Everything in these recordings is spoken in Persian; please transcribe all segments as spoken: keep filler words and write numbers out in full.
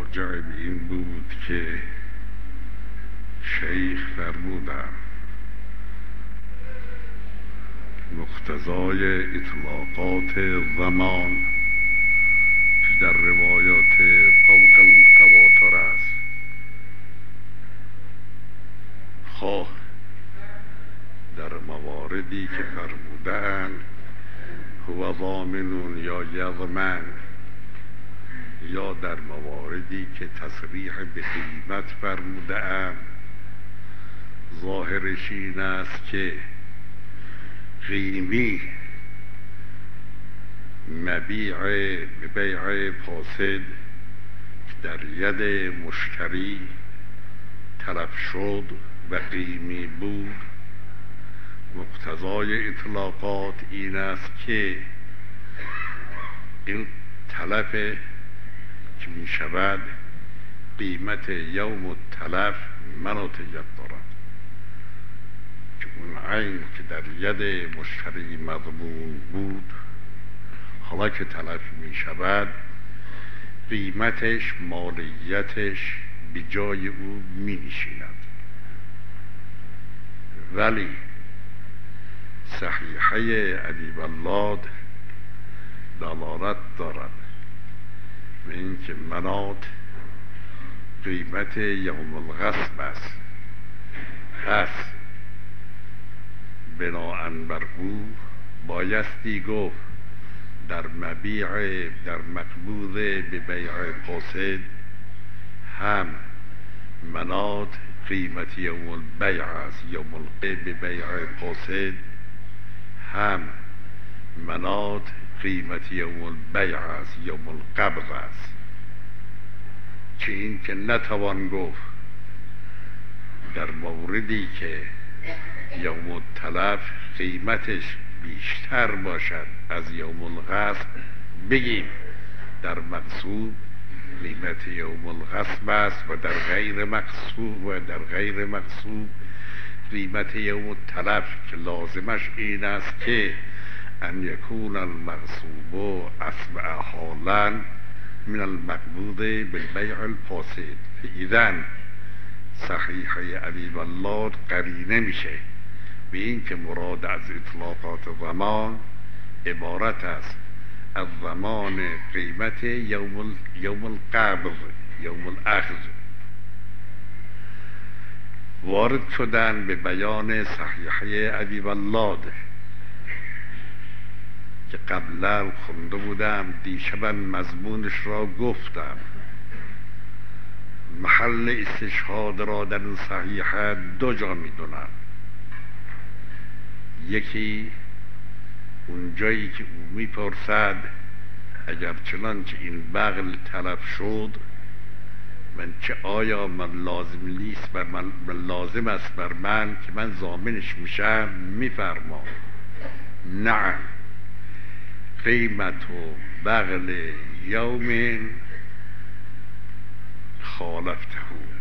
راجع به این بود که شیخ فرمودند مقتضای اطلاقات زمان که در روایات فوق المتواتر است، خواه در مواردی که فرمودند هو ضامن یا یضمن، یا در مواردی که تصریح به قیمت فرمودند، ظاهرش این است که قیمی مبیع به بیع فاسد در ید مشتری تلف شد و قیمی بود، مقتضای اطلاقات این است که این تلف که می شود قیمت یوم التلف مناطق دارد که اون عین که در ید مشتری مضمون بود حالا که تلف می شود قیمتش مالیتش به جای او می نشیند. ولی صحیحه علی بلاد دلالت دارد و اینکه منات قیمت یوم الغصب است، پس بناءً بر او بایستی گفت در مبیع در مقبوض به بیع فاسد هم منات قیمت یوم البیع است، یوم القیب به بیع فاسد هم منات قیمت یوم البیع است، یوم القبض است. چه این که نتوان گفت در موردی که یوم التلف قیمتش بیشتر باشد از یوم الغصب بگیم در مقصود قیمت یوم الغصب است و در غیر مقصود و در غیر مقصود قیمت یوم التلف که لازمش این است که ان یکون المغصوب اسمع حالا من المقبوض بالبیع الفاسد. فاذن صحیحه علی بلاد قرینه میشه به این که مراد از اطلاقات زمان عبارت است از زمان قیمت یوم یوم القبض یوم الاخذ. وارد شدن به بیان صحیحه علی بلاد که قبلا خونده بودم، دیشبن مضمونش را گفتم. محل استشهاد را در این صحیحه دو جا میدونم، یکی اون جایی که او میپرسد اگر چنانچه این بغل تلف شد من چه آیا من لازم نیست بر من, من لازم است بر من که من ضامنش میشم؟ میفرما نعم قیمت و بغل یوم خالفته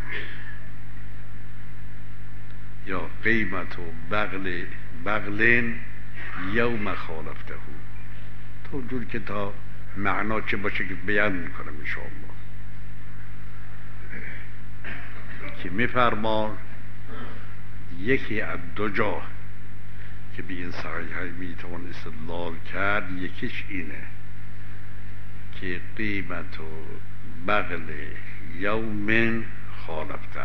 یا قیمت و بغل بغل یوم خالفته، تو جور که تا معنا چه باشه که بیان میکنم انشاءالله. که میفرمان یکی از دو جا که به این صحیحه میتوان استدلال کرد، یکیش اینه که قیمت و بغل یوم خالفته.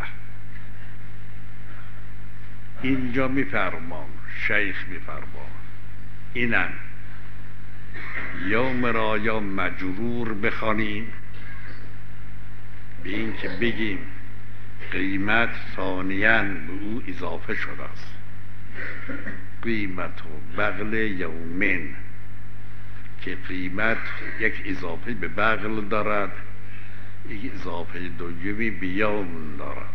اینجا میفرمان شیخ میفرمان اینن یوم را یا مجرور بخوانیم به این که بگیم قیمت ثانیاً به او اضافه شده است، قیمت و بغل یومین که قیمت یک اضافه به بغل دارد، یک اضافه دومی به یوم دارد.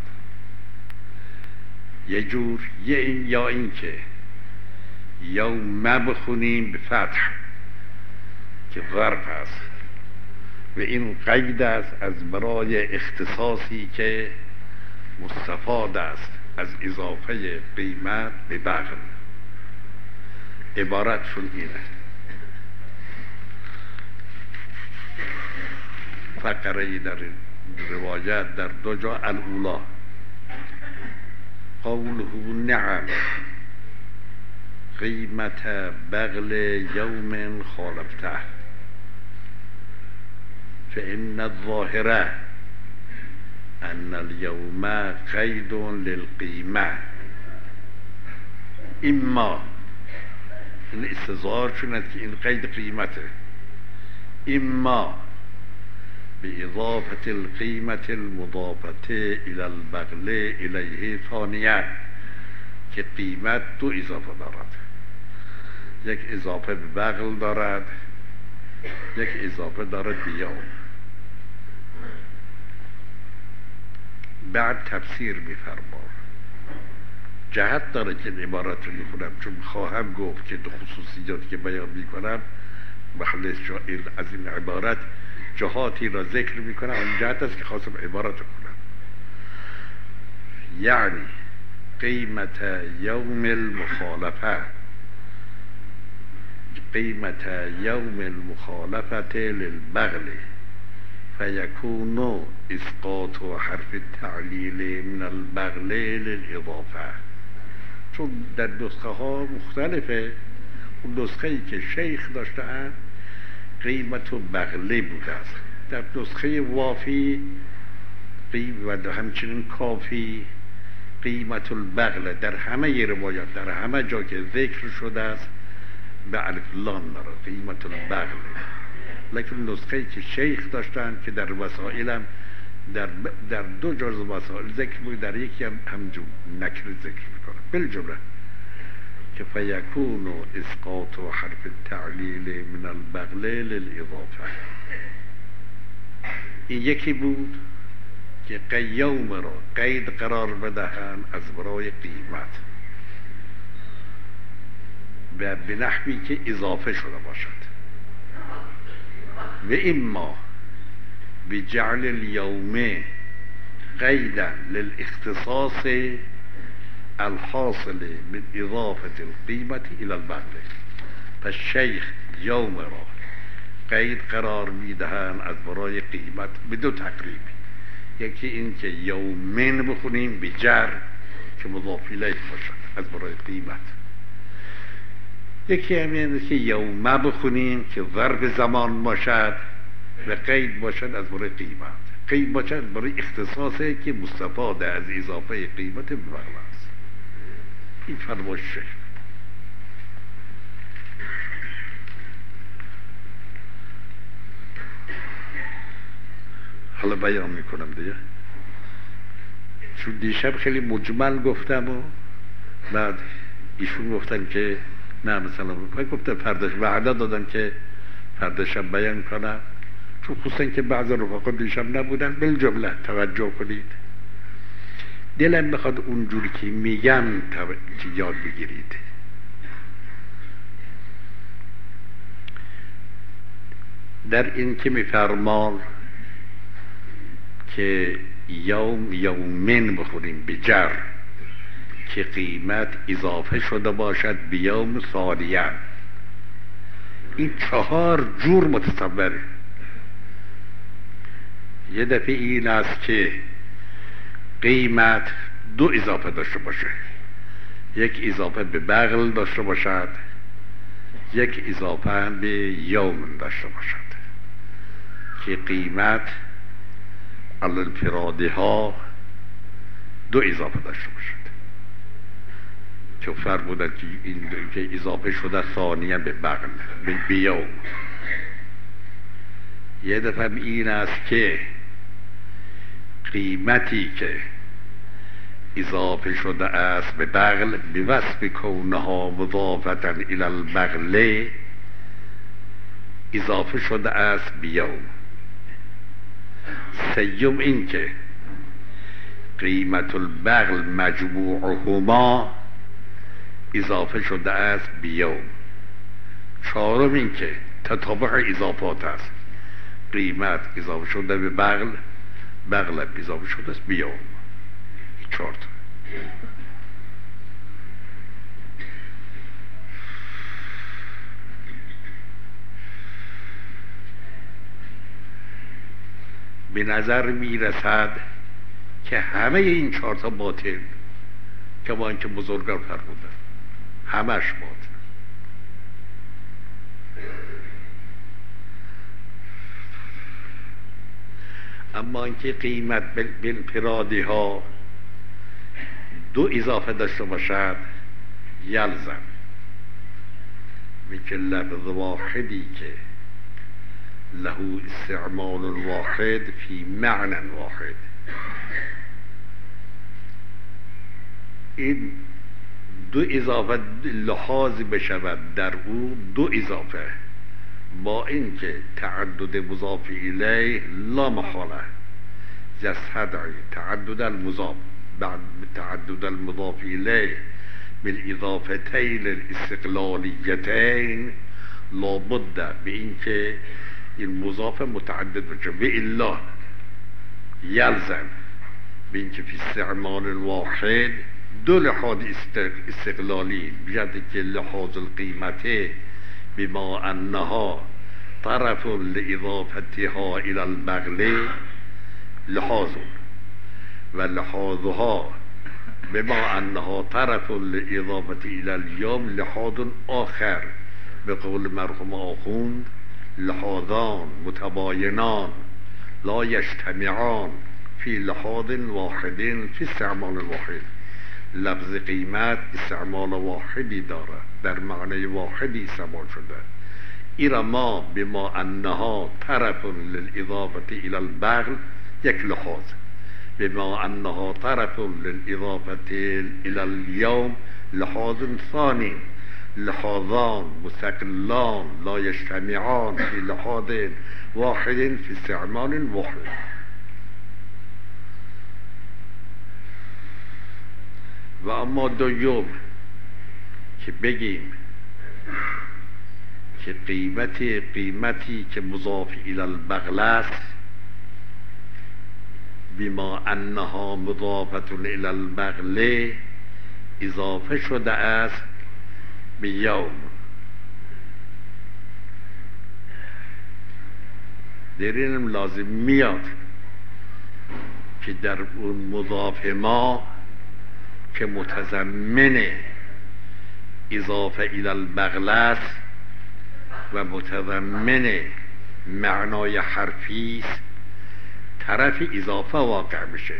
یه جور یه این یا این که یوم بخونیم به فتح که ظرف است و این قید است از برای اختصاصی که مستفاد است از اضافه قیمت به بغل. عبارتشون اینه. فقره در روایت در دو جا الاولا قوله نعم قیمت بغل یوم خالفته فإن الظاهره ان اليوم قید للقیمه اما این استظهار شد که این قید قیمته اما بإضافة القيمة المضافة إلى البغل إليه ثانيا که قیمت دو اضافه دارد، یک اضافه به بغل دارد، یک اضافه دارد به یوم. بعد تفسیر می‌فرماید جهت داره که این عبارت رو می‌خونم، چون خواهم گفت که دو خصوصیاتی که بیان می‌کنم محل شائر از این عبارت جهاتی را ذکر میکنم، اون جهت است که خواستم عبارت رو کنم. یعنی قیمت یوم المخالفه قیمت یوم المخالفت للبغل فیکون اسقاط حرف التعلیل من البغل للاضافه. چون در نسخه ها مختلفه، اون نسخه ای که شیخ داشتن قیمت و بغله بوده است، در نسخه وافی قیمت و همچنین کافی قیمت البغله در همه روایات در همه جا که ذکر شده است به الف لام داره قیمت البغله. لیکن نسخه ای که شیخ داشتن که در وسائل هم در, در دو جز وسائل ذکر بود، در یکی هم همجور نکر ذکر میکنه بالجمله که فیکون اسقاط و حرف التعلیل من البغل للاضافه. این یکی بود که قیوم را قید قرار بدهند از برای قیمت و به نحوی که اضافه شده باشد. و اما بجعل اليوم قیدا للاختصاص الحاصل من اضافه القیمت الى البغل. پس شیخ یوم را قید قرار میدهند از برای قیمت به دو تقریب، یکی این که یومین بخونیم به جر که مضاف الیه باشد از برای قیمت، یکی همین که یومه بخونیم که ظرف زمان باشد و قید باشد از برای قیمت. قید باشد برای اختصاصی که مستفاده از اضافه قیمت به بغل است. این فرمایش شیخ. حالا بیان میکنم دیگه، چون دیشب خیلی مجمل گفتم و بعد ایشون گفتن که نه مثلا گفتن پرداش وعده دادن که پرداشم بیان کنم، چون خصوصا که بعض رفقا دیشب نبودن بالجمله توجه کنید. دلم بخواد اونجوری که میگم یاد بگیرید. در این که میفرمان که یوم یومین بخوریم به جر که قیمت اضافه شده باشد به یوم ثانیه، این چهار جور متصوره. یه دفعه این است که قیمت دو اضافه داشته باشه، یک اضافه به بغل داشته باشد، یک اضافه به یوم داشته باشد که قیمت علی الفراده ها دو اضافه داشته باشد که فرمودن که این که اضافه شده ثانیه به بغل به بیوم. یه دفعه این است که قیمتی که اضافه شده است به بغل به وصف کونها مضافتا الی البغل اضافه شده است بیوم. سیوم این که قیمت البغل مجموعهما اضافه شده است بیوم. چهارم این که تطابق اضافات است، قیمت اضافه شده به بغل، بغل اضافه شده است بیوم. این چهار تا. به نظر میرسد که همه این چهار تا باطل، که با اینکه بزرگان فرمودن همش باطل. اما اینکه قیمت بالانفرادی ها دو اضافه داشته باشد یلزم مثل لفظ واحدی که له استعمال واحد فی معنی واحد، این دو اضافه لحاظ بشود در او دو اضافه، با اینکه تعدد مضاف الیه لا محاله یستدعی تعدد المضاف بعد تعدد المضاف الیه بالاضافتین الاستقلالیتین، لابد به اینکه این مضاف متعدد بشه و الا یلزم به اینکه فی استعمال الواحد دو لحاظ استقلالی بیاد که لحاظ القیمته بما انها طرف لاضافتها الى البغل لحاظ و لحاظها بما انها طرف لاضافه الى اليوم لحاظ آخر، به قول مرحوم آخوند لحاظان متباینان لا یجتمعان فی لحاظ واحد فی استعمال واحد. لفظ قیمت استعمال واحدی داره، در معنی واحدی استعمال شده. ایرا ما بما انها طرف للاضافه الى البغل یک لحاظ، بما انها طرف للاضافه الى اليوم لحاظ ثانی، لحاظان مستقلان لا یجتمعان فی لحاظ واحد فی استعمال واحد. و اما دوم که بگیم که قیمتی قیمتی که مضاف الی البغل است بما انها مضافه الی البغل اضافه شده است به یوم، در این لازم میاد که در اون مضاف ما که متضمن اضافه الی البغل است و متضمن معنای حرفی است، طرف اضافه واقع میشه.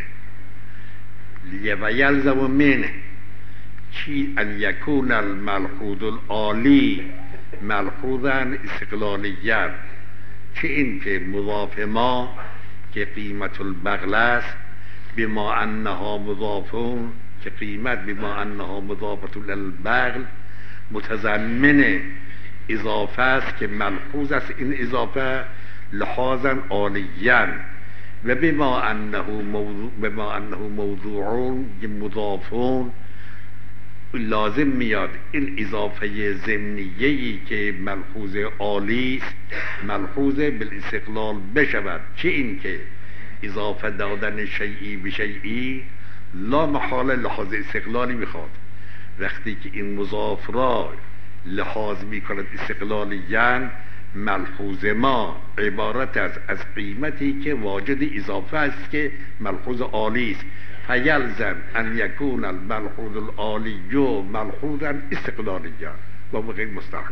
و یلزم منه چی ان یکون الملحوظ العالی ملحوظا استقلالیت، که این که مضاف ما که قیمت البغل است بما انها مضافون، که قیمت بما انها مضافه البغل متضمن اضافه است که ملحوظ است این اضافه لحاظا عالیاً، و بما انه موضوع بما انه موضوعون مضافون لازم میاد این اضافه ضمنیه‌ای که ملحوظ عالی است ملحوظ بالاستقلال بشود، چه این که اضافه دادن شیئی به شیئی لا محاله لحاظ استقلالی میخواد. وقتی که این مضاف را لحاظ میکند استقلالیاً، ملحوظ ما عبارت است از قیمتی که واجد اضافه است که ملحوظ عالی است، فیلزم ان یکون الملحوظ العالی ملحوظا استقلالیا و غیر مستحیل.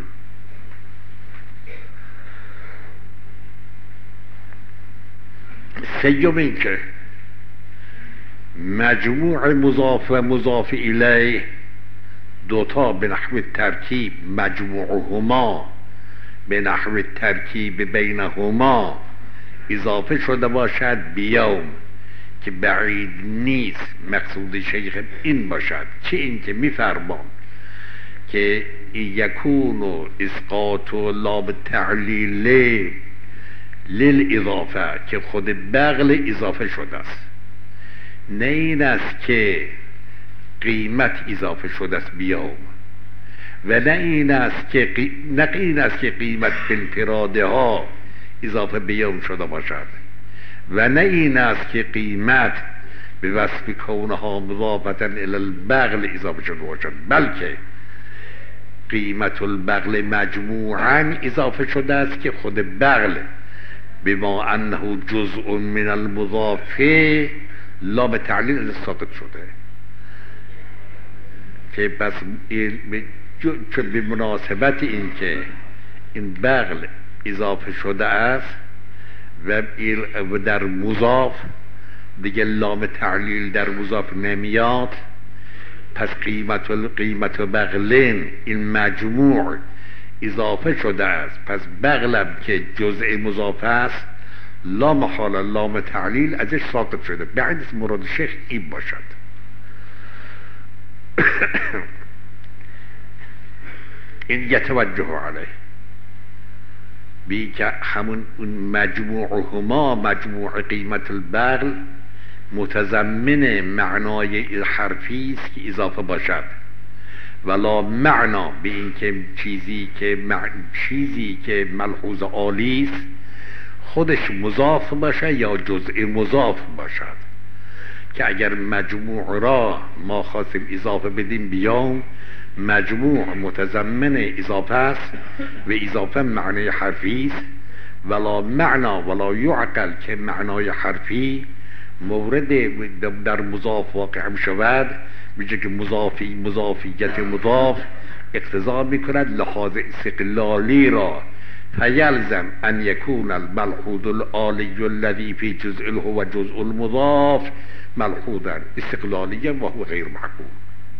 سیوم این که مجموع مضاف و مضاف الیه دوتا به نحو ترکیب مجموعهما به نحو ترکیب بینهما اضافه شده باشد بیوم، که بعید نیست مقصود شیخ این باشد، چه این که میفرمان که یکون اسقاط لام تعلیل للاضافه، که خود بغل اضافه شده است، نه این است که قیمت اضافه شده است بیوم، و نه این است که قی... نه این است که قیمت بالانفراده ها اضافه بیوم شده باشد، و نه این است که قیمت به وصف کونها مضافة الی البغل اضافه شده باشد، بلکه قیمت البغل مجموعاً اضافه شده است که خود بغل بما انه جزء من المضاف لام تعلیل ساقط شده که پس چون به مناسبت این که این بغل اضافه شده است و در مضاف دیگه لام تعلیل در مضاف نمیاد، پس قیمت و قیمت و بغلین این مجموع اضافه شده است، پس بغلم که جزء مضاف است لا محال لام تعلیل ازش ساقط شده. بعد مراد شیخ این باشد. این یتوجه علیه بی که همون اون مجموعهما مجموع قیمت البغل متضمن معنای حرفی است که اضافه باشد، ولا معنا به این که چیزی که مع... چیزی که ملحوظ عالی است خودش مضاف باشه یا جزء مضاف باشد، که اگر مجموع را ما خواستیم اضافه بدیم بیام مجموع متضمن اضافه است و اضافه معنی حرفی است، ولا معنا ولا یعقل که معنای حرفی مورد در مضاف واقع شود، میگه که مضافی مضافیت مضاف اقتضا میکند لحاظ استقلالی را، فیلزم ان یکون الملحوظ العالی الذی فی جزء هو جزء المضاف ملحوظا استقلالیا و هو غیر معقول.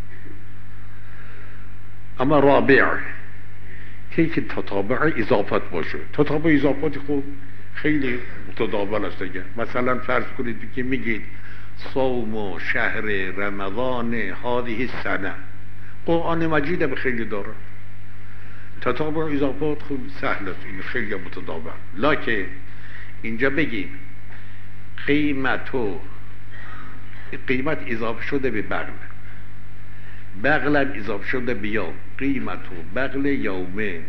اما رابع که که تطابع اضافت باشه. تطابع اضافت خود خیلی متداول است دیگه. مثلا فرض کنید که میگید صوم شهر رمضان هذه السنه، قرآن مجید به خیلی داره. تطابع اضافات خود سهل است، این خیلی متداول. لکن اینجا بگیم قیمت و قیمت اضافه شده به بغل، بغلم اضافه شده به یوم، قیمت و بغل یومه،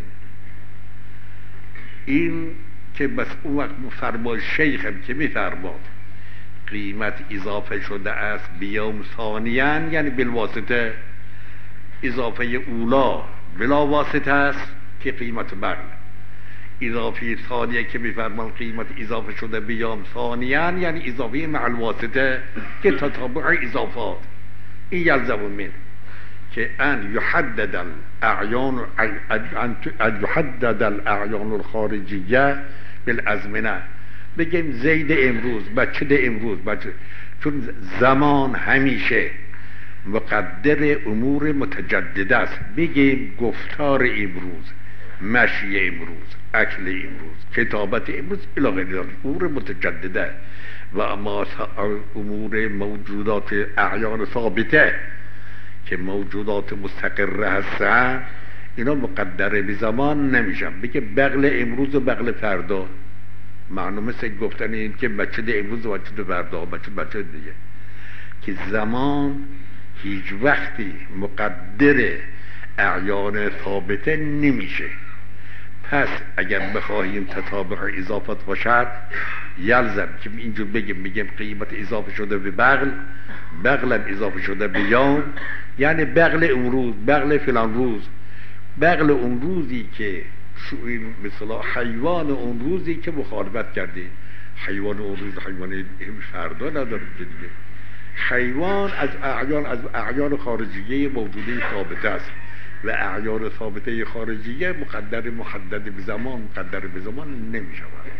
این که بس اون وقت فرمان شیخ هم که میفرماد قیمت اضافه شده است بیوم ثانیان، یعنی بالواسطه اضافه اولا بلا واسطه است که قیمت بغل، اضافه ثانیه که میفرمان قیمت اضافه شده بیوم ثانیان یعنی اضافه مع الواسطه که تتابع اضافات. این یلزم من که ان یحدد الاعیان ان یحدد الاعیان الخارجیه بالازمنه، بگیم زید امروز بچه ده امروز بچه، چون زمان همیشه مقدر امور متجدد است، بگیم گفتار امروز، مشی امروز، اکل امروز، کتابت امروز الی غیر امور متجدده، و اما امور موجودات اعیان ثابته که موجودات مستقره هستن اینا مقدر به زمان نمیشن. بگه بغل امروز و بغل فردا، معنی مثل گفتن این که بچه ده امروز و بچه ده فردا، بچه بچه دیگه، که زمان هیچ وقتی مقدر اعیان ثابته نمیشه. پس اگر بخواهیم تطابع اضافت باشد یلزم که اینجور بگیم میگیم قیمت اضافه شده به بغل، بغلم اضافه شده به یوم، یعنی بغل اون روز، بغل فلان روز، بغل اون روزی که این مثلا حیوان اون روزی که مخالفت کرده، حیوان اون روز حیوان فردا نداره دیگه، حیوان از اعیان از اعیان خارجیه موجوده ثابته است و اعیان ثابته خارجیه مقدر محدد به زمان مقدر به زمان نمی شود.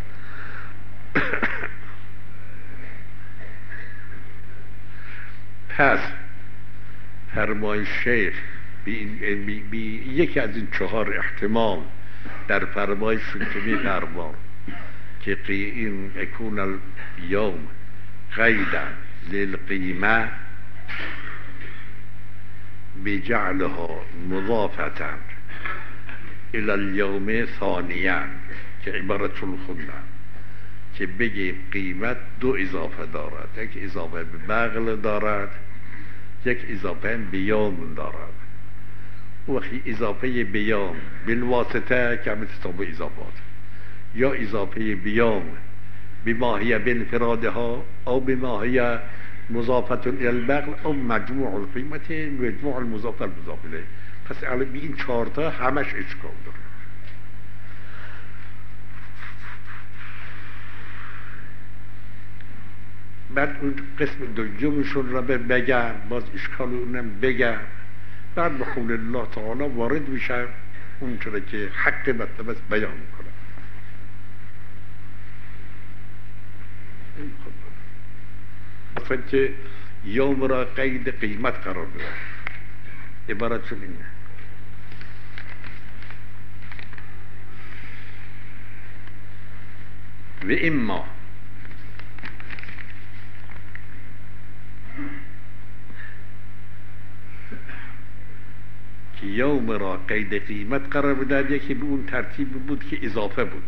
پس فرمای شیخ بی بی بی یکی از این چهار احتمال در فرمایش که می فرمان که این اکون الیوم قیدا للقیمه بجعلها مضافتا الى اليوم ثانیا، که عبارتشون خوندن که بگیم قیمت دو اضافه دارد، یک اضافه به بغل دارد، یک اضافه به یوم دارد. وقتی اضافه به یوم بالواسطه که همه تطابع اضافات، یا اضافه به یوم بماهیه بانفرادها او بماهیه مضافت الى البغل او مجموع القیمت مجموع المضاف المضاف الیه. پس الان به این چهار تا همش اشکال داره. بعد اون قسم دومشون را بگم، باز اشکال اونم بگم، بعد به قول الله تعالی وارد میشم اون چرا که حق مطلب است بیان میکنم. اصلا که یوم را قید قیمت قرار بده، عبارت شد اینه. و اما که یوم را قید قیمت قرار بدهد، یکی به اون ترتیب بود که اضافه بود.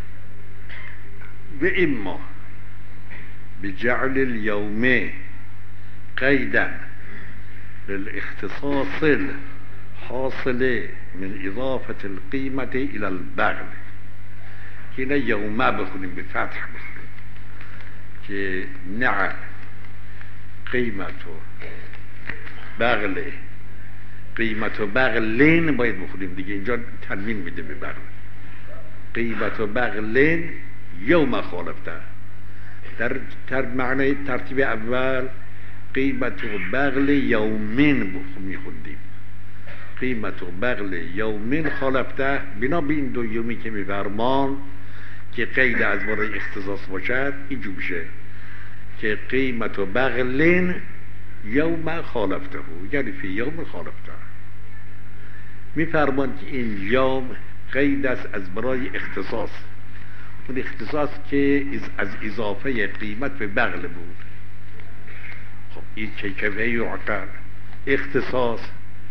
و اما بجعل اليوم قيدا للاختصاص الحاصل من اضافة القيمة الى البغل، که نه یومه بخونیم به فتح بخونیم که نعم قیمت و بغل، قیمت و بغلین باید بخونیم دیگه، اینجا تنوین میده به بغل. قیمت و بغلین یوم خالفته، در تر معنی ترتیب اول قیمت و بغل یومین میخوندیم، قیمت و بغل یومین خالفته، بنا به این دو یومی که میفرمان که قید از برای اختصاص باشد اینجور میشه که قیمت و بغلین یوم خالفته، یعنی فی یوم خالفته. میفرمان که این یوم قید است از برای اختصاص، اون اختصاص که از اضافه قیمت به بغل بود. خب این چه که یعقل اختصاص،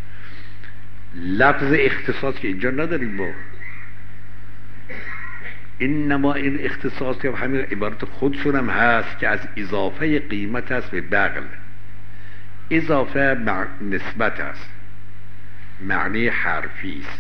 لفظ اختصاص که اینجا نداریم ما، اینما این اختصاص که همین عبارت خودشون هم هست که از اضافه قیمت است به بغل. اضافه نسبت است، معنی حرفی است.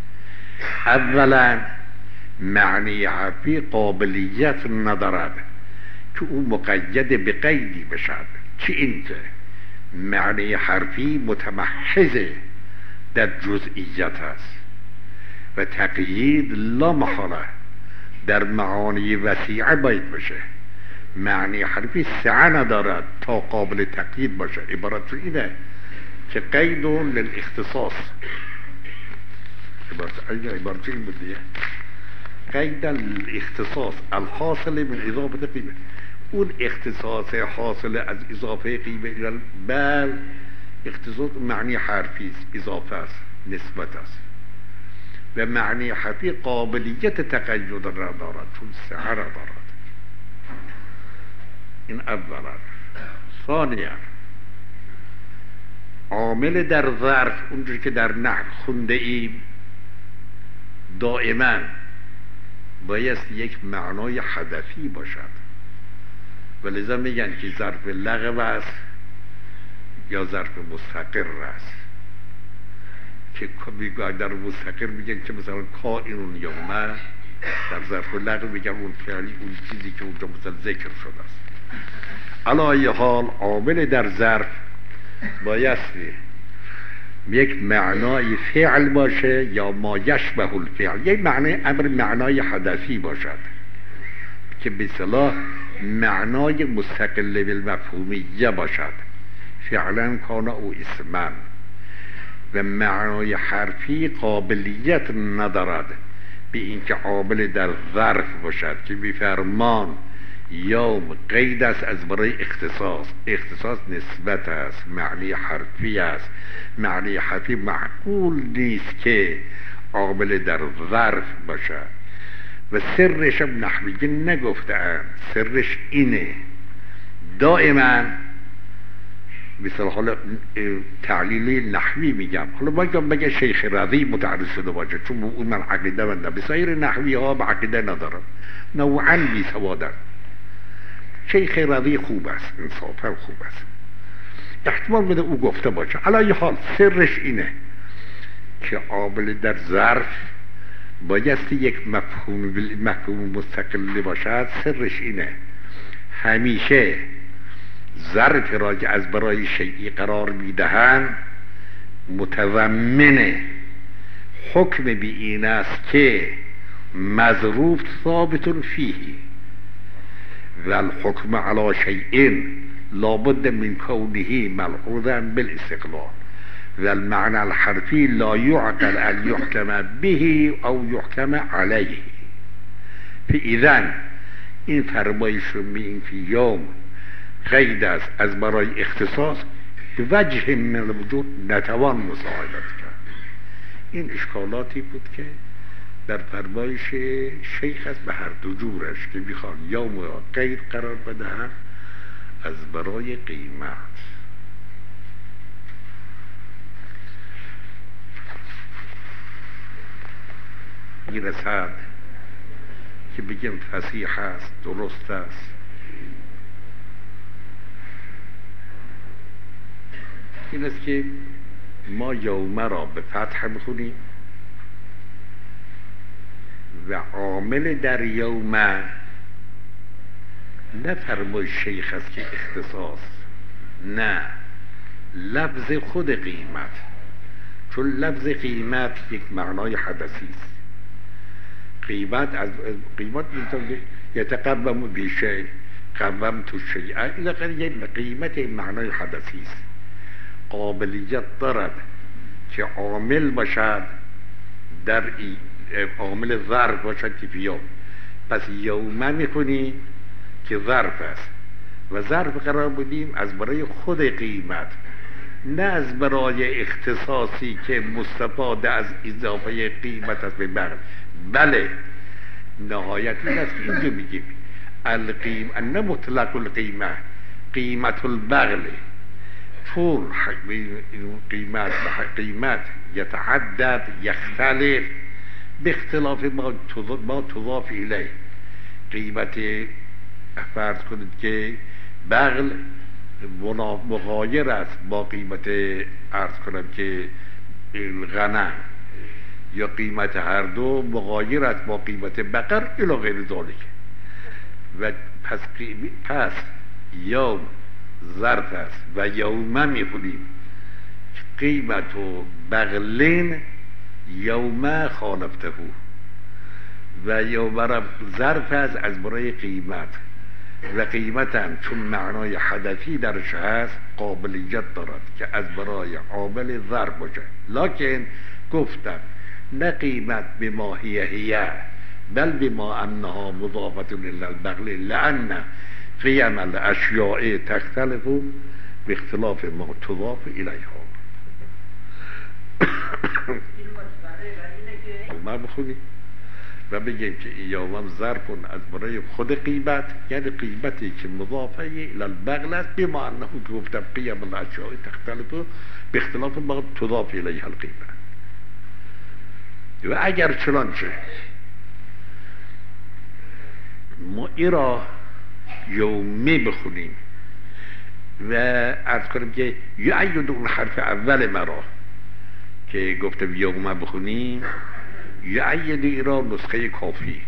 اولا معنی حرفی قابلیت ندارد که او مقید به قیدی بشد، چی این که معنی حرفی متمحض در جزئیت است و تقیید لا محاله در معانی وسیعه باید باشه. معنی حرفی سعه ندارد تا قابل تقیید باشه. عبارت اینه که قید للاختصاص، عبارت عبارت این بودیه قید الاختصاص الحاصل من اضافه قیمه، اون اختصاص حاصل از اضافه قیمه بل اختصاص معنی حرفی است، اضافه است، نسبت است و معنی حرفی قابلیت تقید را دارد چون سعه را دارد. این اولا. ثانیا عامل در ظرف اونجوری که در نحو خونده ایم دائما بایست یک معنای هدفی باشد و لذا میگن که ظرف لغو است یا ظرف مستقر است، که در مستقر میگن که مثلا کائن یومه، در ظرف لغو میگن اون فعلی، اون چیزی که اونجا مثلا ذکر شده است. علی ای حال عامل در ظرف بایستی یک معنای فعل باشه یا ما یشبه الفعل، یک معنی امر معنای هدفی باشد که به اصطلاح معنای مستقل بالمفهومیه باشد، فعلا کان او اسما، و معنای حرفی قابلیت ندارد به اینکه عامل در ظرف باشد که بیفرمان یوم قید است از برای اختصاص، اختصاص نسبت است، معنی حرفی است. معنی حرفی معقول نیست که عامل در ظرف باشد و سرش هم نحوی نگفتند. سرش اینه دائما مثلا حالا تعلیلی نحوی میگم، حالا باید بگه شیخ رضی متعرض شده باشه چون اون من عقیده منده، بسایر نحوی ها به عقیده ندارم، نوعا بی سوادن. شیخ رضی خوب است، انصافا خوب است، احتمال بده او گفته باشه. علی حال سرش اینه که عامل در ظرف بایستی یک مفهوم مفهوم مستقل باشد. سرش اینه همیشه ظرف را که از برای شیئی قرار میدهند متضمن حکم بی این است که مظروف ثابت فیه و الحکم علی شیء لابد من کونه ملحوظا بالاستقلال و المعنى الحرفی لا يعقل ان يحكم به او يحكم علیه. فاذا این فرمایش رو می که یوم قید است از برای اختصاص به وجه من الوجود نتوان مساعدت کرد. این اشکالاتی بود که در فرمایش شیخ است به هر دو جورش که میخوان یوم را قید قرار بدهن از برای قیمت. میرسد که بگیم فصیح است، درست است، این است که ما یومه را به فتح بخونیم و عامل در یومه نه فرمای شیخ است که اختصاص، نه لفظ خود قیمت، چون لفظ قیمت یک معنای حدثی است. قیمت از قیمت میتونه یتقوم بیشی قوم تو شیء این قیمت این معنای حدثی است. قابلیت دارد که عامل باشد در ای عامل ظرف باشد که بیام، پس یومه میکنی که ظرف است و ظرف قرار بودیم از برای خود قیمت، نه از برای اختصاصی که مستفاده از اضافه قیمت است به بغل. بله نهایت این است که اینجا میگیم القیم نه مطلق القیمه قیمت البغل، چون قیمت قیمت یتعدد یختلف به اختلاف ما ما تضاف الیه. قیمت فرض کنید که بغل مغایر است با قیمت عرض کنم که غنم، یا قیمت هر دو مغایر است با قیمت بقر الی غیر ذالک. و پس پس یوم ظرف است و یومه می‌خونیم قیمت و بغلین یومه خالفته و یومه ظرف است از برای قیمت و قیمت هم چون معنای حدثی درش هست قابلیت دارد که از برای عامل ظرف باشه. لکن گفتم نه قیمت بما هی هی بل بما انها مضافه الی البغل لان قیم الاشیاء تختلف به اختلاف ما تضاف الیها. ما بخونیم و بگیم که یوم ظرفون از برای خود قیمت، یعنی قیمتی که مضافه الی البغل است بما انه که گفتم قیم الاشیاء تختلف به اختلاف ما تضاف الیها القیمه. و اگر چنانچه ما این را یومی بخونیم و عرض کنیم که یعید اون حرف اول مرا که گفتم یومه بخونیم یعید این را نسخه کافی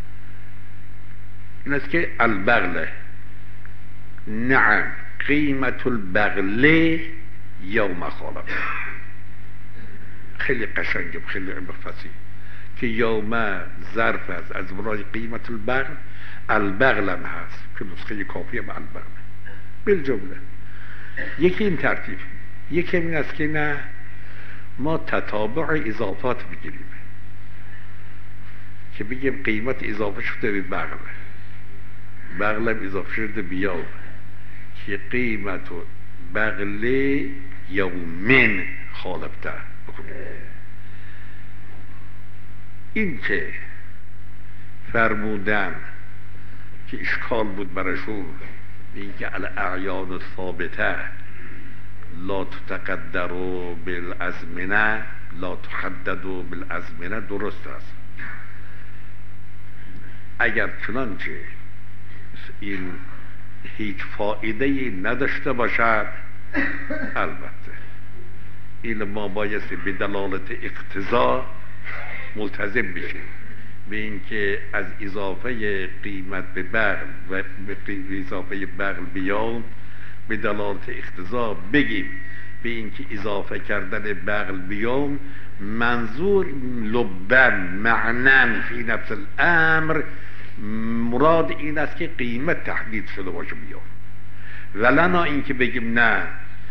این است که البغل نعم قیمت البغل یوم خالف. خیلی قشنگه، خیلی فصیح که یوم ظرف است از برای قیمت البغل، البغل هم هست که نسخه کافی هم البغل بالجمله. یکی این ترتیب، یکی این است که نه ما تتابع اضافات بگیریم که بگیم قیمت اضافه شده به بغل، بغل هم اضافه شده به یوم که قیمت و بغل یومین خالفته. این که فرمودن که اشکال بود برشون این که الاعیان الثابته لا تتقدر بالازمنه لا تحدد بالازمنه درست است. اگر چنانچه این هیچ فایده نداشته باشد البته این ما بایستی به دلالت اقتضا ملتزم بشیم به اینکه از اضافه قیمت به بغل و به اضافه بغل بیام به دلالت اقتضا بگیم به اینکه اضافه کردن بغل بیام منظور لبن معنن فی نفس الامر مراد این است که قیمت تحدید شده باشه بیاد، ولنا این که بگیم نه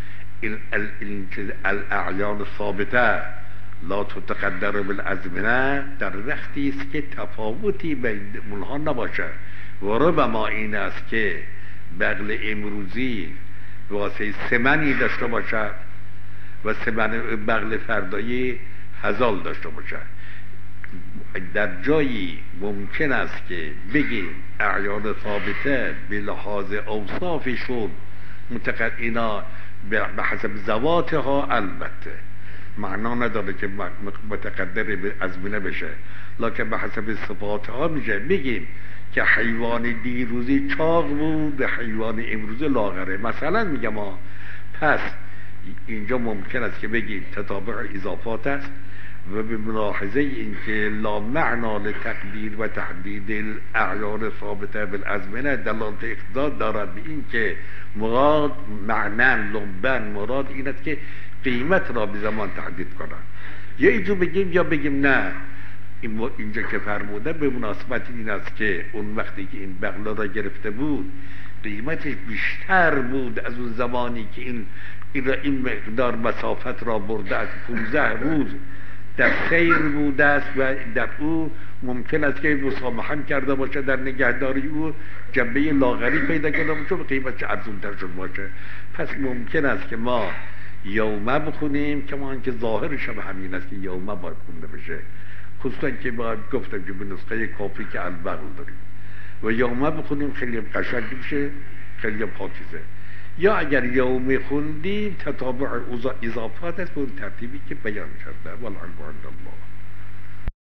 الاعیان ثابته لا تتقدر بالازمنه، در وقتی است که تفاوتی بین اونها نباشه. و ربما این است که بغل امروزی واسه سمنی داشته باشد و سمن بغل فردایی هزال داشته باشد. در جایی ممکن است که بگی اعیان ثابته به لحاظ اوصافشون متقد اینا به حسب ذواتها، البته معنا نداره که متقدر به ازمنه بشه، لکن به حسب صفاتها میشه. بگیم که حیوان دیروزی چاق بود، حیوان امروزی لاغره مثلا، میگم ها. پس اینجا ممکن است که بگیم تتابع اضافات است و به ملاحظه اینکه لا معنا لتقدیر و تحدید الاعیان ثابته بالازمنه دلالت اقتضا دارد به این که مراد معنا لبن مراد این است که قیمت را به زمان تحدید کنند. یا اینجا بگیم یا بگیم نه اینجا که فرموده به مناسبت این است که اون وقتی که این بغلا را گرفته بود قیمتش بیشتر بود از اون زمانی که این این, را این مقدار مسافت را برده از پونزده روز در سیر بوده است و در او ممکن است که مسامحه کرده باشه در نگهداری او جنبه لاغری پیدا کرده باشه و قیمتش ارزونتر شده باشه. پس ممکن است که ما یومه بخونیم که ما که ظاهرش هم همین است که یومه باید خونده بشه، خصوصا که باید گفتم که به نسخه کافی که البغل داریم و یومه بخونیم خیلی قشنگ میشه، خیلی پاکیزه. یا اگر یومی خوندیم تتابع اضافات است به اون ترتیبی که بیان کرده. والعلم عند الله.